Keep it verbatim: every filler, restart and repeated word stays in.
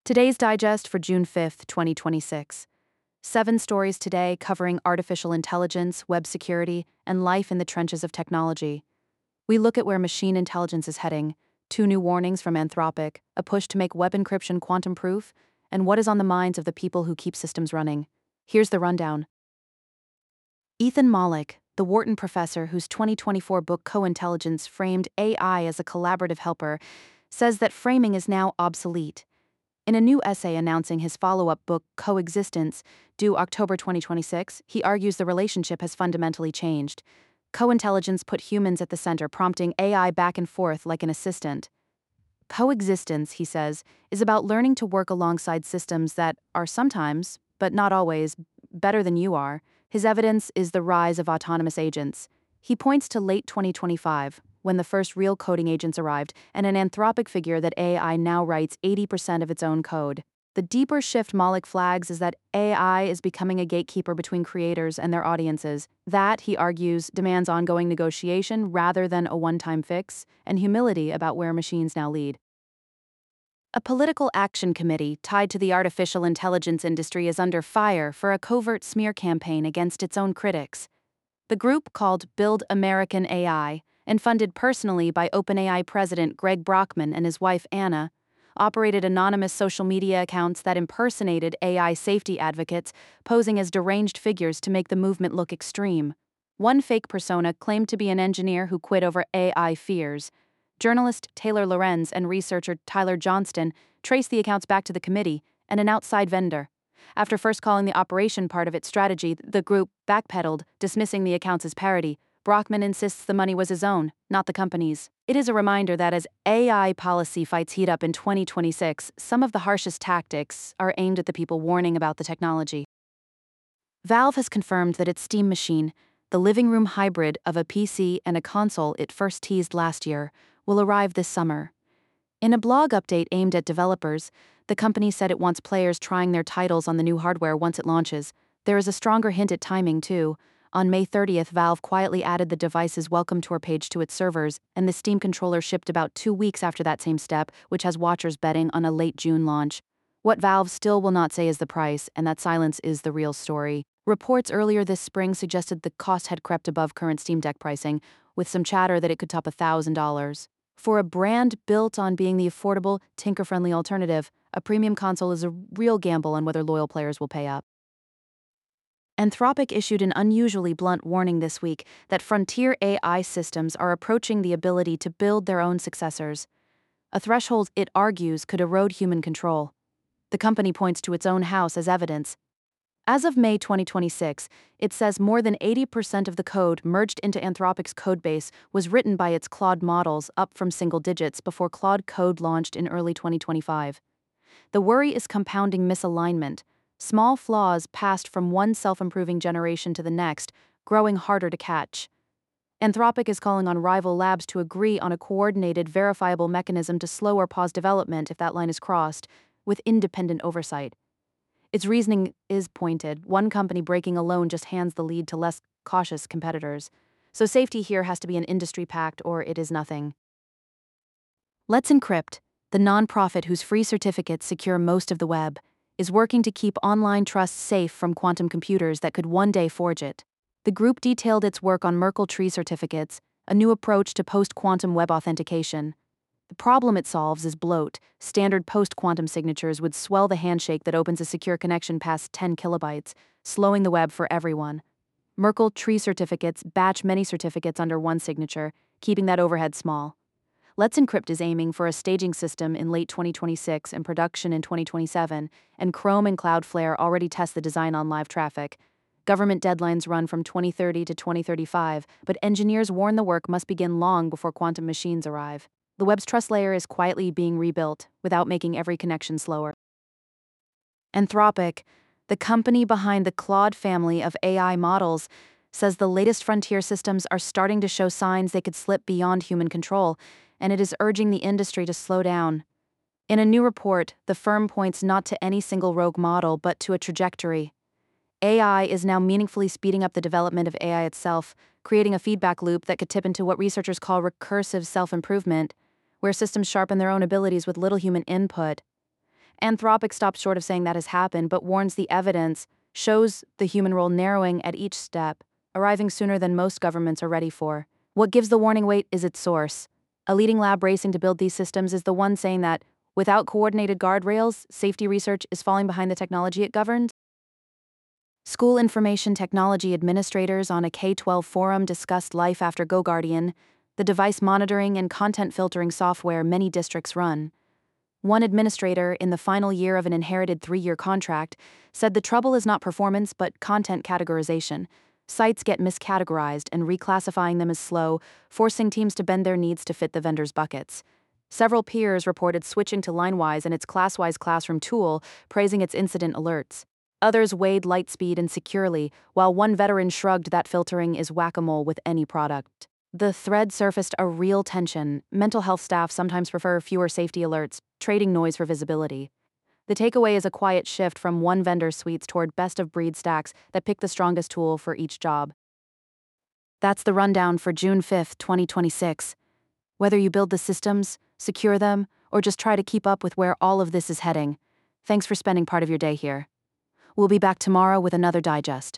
Today's digest for June fifth, twenty twenty-six. Seven stories today covering artificial intelligence, web security, and life in the trenches of technology. We look at where machine intelligence is heading, two new warnings from Anthropic, a push to make web encryption quantum-proof, and what is on the minds of the people who keep systems running. Here's the rundown. Ethan Mollick, the Wharton professor whose twenty twenty-four book Co-Intelligence framed A I as a collaborative helper, says that framing is now obsolete. In a new essay announcing his follow-up book, Coexistence, due October twenty twenty-six, he argues the relationship has fundamentally changed. Co-intelligence put humans at the center, prompting A I back and forth like an assistant. Coexistence, he says, is about learning to work alongside systems that are sometimes, but not always, better than you are. His evidence is the rise of autonomous agents. He points to late twenty twenty-five, when the first real coding agents arrived, and an Anthropic figure that A I now writes eighty percent of its own code. The deeper shift Mollick flags is that A I is becoming a gatekeeper between creators and their audiences. That, he argues, demands ongoing negotiation rather than a one-time fix, and humility about where machines now lead. A political action committee tied to the artificial intelligence industry is under fire for a covert smear campaign against its own critics. The group, called Build American A I, and funded personally by OpenAI president Greg Brockman and his wife Anna, operated anonymous social media accounts that impersonated A I safety advocates, posing as deranged figures to make the movement look extreme. One fake persona claimed to be an engineer who quit over A I fears. Journalist Taylor Lorenz and researcher Tyler Johnston traced the accounts back to the committee and an outside vendor. After first calling the operation part of its strategy, the group backpedaled, dismissing the accounts as parody. Brockman insists the money was his own, not the company's. It is a reminder that as A I policy fights heat up in twenty twenty-six, some of the harshest tactics are aimed at the people warning about the technology. Valve has confirmed that its Steam Machine, the living room hybrid of a P C and a console it first teased last year, will arrive this summer. In a blog update aimed at developers, the company said it wants players trying their titles on the new hardware once it launches. There is a stronger hint at timing, too. On May thirtieth, Valve quietly added the device's welcome tour page to its servers, and the Steam controller shipped about two weeks after that same step, which has watchers betting on a late June launch. What Valve still will not say is the price, and that silence is the real story. Reports earlier this spring suggested the cost had crept above current Steam Deck pricing, with some chatter that it could top one thousand dollars. For a brand built on being the affordable, tinker-friendly alternative, a premium console is a real gamble on whether loyal players will pay up. Anthropic issued an unusually blunt warning this week that frontier A I systems are approaching the ability to build their own successors, a threshold it argues could erode human control. The company points to its own house as evidence. As of May twenty twenty-six, it says more than eighty percent of the code merged into Anthropic's codebase was written by its Claude models, up from single digits before Claude Code launched in early twenty twenty-five. The worry is compounding misalignment. Small flaws passed from one self-improving generation to the next, growing harder to catch. Anthropic is calling on rival labs to agree on a coordinated, verifiable mechanism to slow or pause development if that line is crossed, with independent oversight. Its reasoning is pointed. One company breaking alone just hands the lead to less cautious competitors. So safety here has to be an industry pact, or it is nothing. Let's Encrypt, the nonprofit whose free certificates secure most of the web, is working to keep online trust safe from quantum computers that could one day forge it. The group detailed its work on Merkle tree certificates, a new approach to post-quantum web authentication. The problem it solves is bloat. Standard post-quantum signatures would swell the handshake that opens a secure connection past ten kilobytes, slowing the web for everyone. Merkle tree certificates batch many certificates under one signature, keeping that overhead small. Let's Encrypt is aiming for a staging system in late twenty twenty-six and production in twenty twenty-seven, and Chrome and Cloudflare already test the design on live traffic. Government deadlines run from twenty thirty to twenty thirty-five, but engineers warn the work must begin long before quantum machines arrive. The web's trust layer is quietly being rebuilt, without making every connection slower. Anthropic, the company behind the Claude family of A I models, says the latest frontier systems are starting to show signs they could slip beyond human control, and it is urging the industry to slow down. In a new report, the firm points not to any single rogue model but to a trajectory. A I is now meaningfully speeding up the development of A I itself, creating a feedback loop that could tip into what researchers call recursive self-improvement, where systems sharpen their own abilities with little human input. Anthropic stops short of saying that has happened, but warns the evidence shows the human role narrowing at each step, arriving sooner than most governments are ready for. What gives the warning weight is its source. A leading lab racing to build these systems is the one saying that, without coordinated guardrails, safety research is falling behind the technology it governs. School information technology administrators on a K twelve forum discussed life after GoGuardian, the device monitoring and content filtering software many districts run. One administrator, in the final year of an inherited three-year contract, said the trouble is not performance but content categorization. Sites get miscategorized and reclassifying them is slow, forcing teams to bend their needs to fit the vendor's buckets. Several peers reported switching to LineWise and its ClassWise classroom tool, praising its incident alerts. Others weighed Lightspeed and Securely, while one veteran shrugged that filtering is whack-a-mole with any product. The thread surfaced a real tension. Mental health staff sometimes prefer fewer safety alerts, trading noise for visibility. The takeaway is a quiet shift from one vendor's suites toward best-of-breed stacks that pick the strongest tool for each job. That's the rundown for June fifth, twenty twenty-six. Whether you build the systems, secure them, or just try to keep up with where all of this is heading, thanks for spending part of your day here. We'll be back tomorrow with another digest.